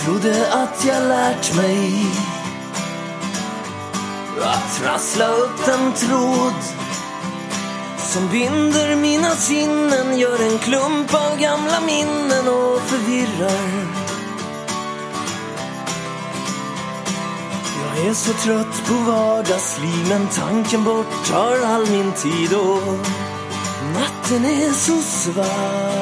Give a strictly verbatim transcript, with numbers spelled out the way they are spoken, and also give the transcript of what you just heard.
trodde att jag lärt mig att trassla upp den tråd som binder mina sinnen, gör en klump av gamla minnen och förvirrar. Jag är så trött på vardagsliv, men tanken bort tar all min tid och natten är så svart.